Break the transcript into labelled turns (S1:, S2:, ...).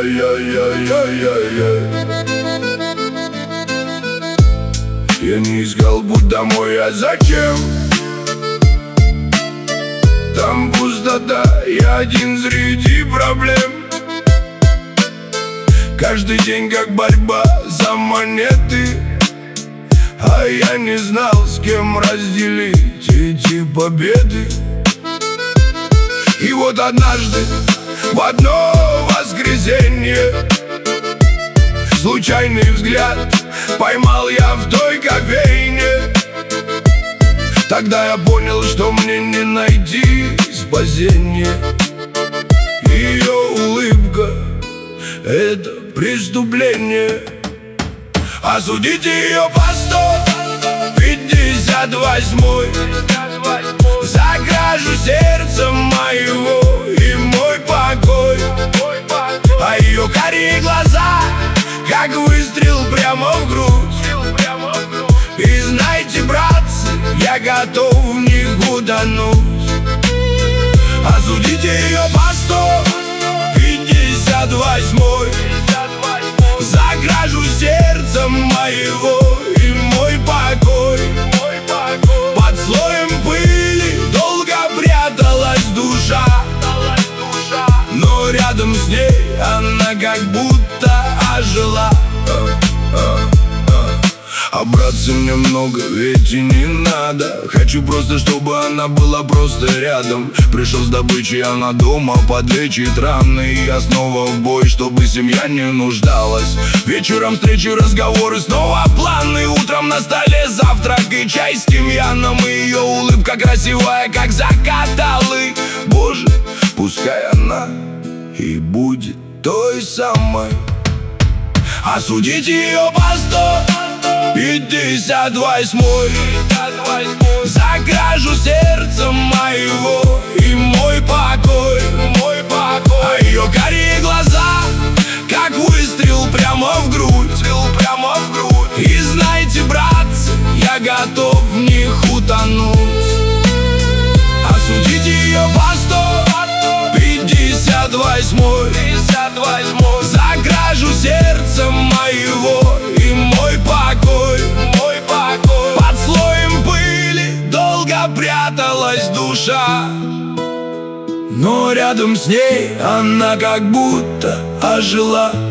S1: Я не искал путь домой, а зачем? Там пустота, я один среди проблем. Каждый день как борьба за монеты, а я не знал, с кем разделить эти победы. И вот однажды, в одно воскресенье, случайный взгляд поймал я в той кофейне. Тогда я понял, что мне не найти спасения. Ее улыбка — это преступление. Осудите ее по 158-й за кражу сердца моего и мой покой. А ее карие глаза, как выстрел прямо в грудь. И знаете, братцы, я готов в них утонуть. Осудите ее по 158-й за кражу сердца моего и мой покой. Под слоем пыли долго пряталась душа, но рядом с ней она как будто ожила. А браться мне много ведь и не надо. Хочу просто, чтобы она была просто рядом. Пришел с добычей, она дома подлечит раны. И я снова в бой, чтобы семья не нуждалась. Вечером встречи, разговоры, снова планы. Утром на столе завтрак и чай с тимьяном. И ее улыбка красивая, как закат алый. Боже, пускай она и будет той самой. Осудите ее по 158-й за кражу сердца моего и мой покой. А ее карие глаза, как выстрел прямо в грудь. И знаете, братцы, я готов в них утонуть. Осудите ее по 158-й за кражу сердца моего и мой покой. Под слоем пыли долго пряталась душа, но рядом с ней она как будто ожила.